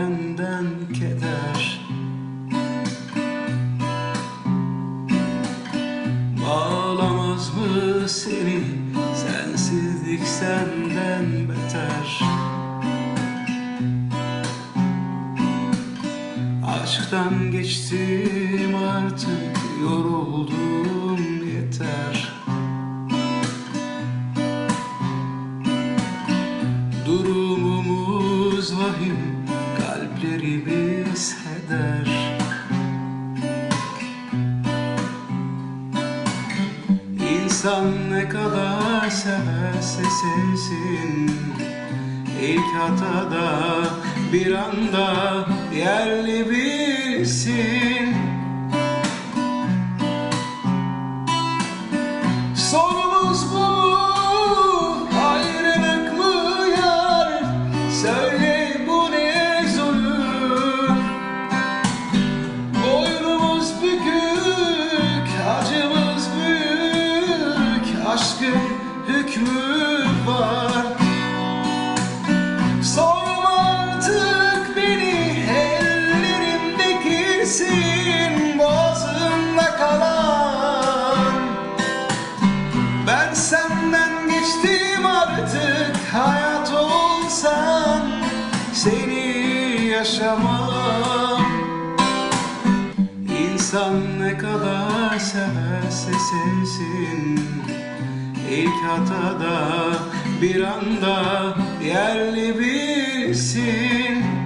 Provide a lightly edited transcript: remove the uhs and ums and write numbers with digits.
benden keder. Bağlamaz mı seni sensizlik senden beter? Aşktan geçtim artık, yoruldum yeter. Durumumuz vahim, kalplerimiz heder. İnsan ne kadar severse sevsin, İlk hatada bir anda yerli bilsin. Sorumuz bu mu? Ayrılık mı yar? Söyle bu ne zulüm? Boynumuz bükük, acımız büyük, aşkın hükmü var. Sorma artık beni, ellerimde girsin boğazımda kalan. Ben senden geçtim artık, hayat olsan seni yaşamam. İnsan ne kadar severse sevsin, İlk hatada bir anda yerli bilsin.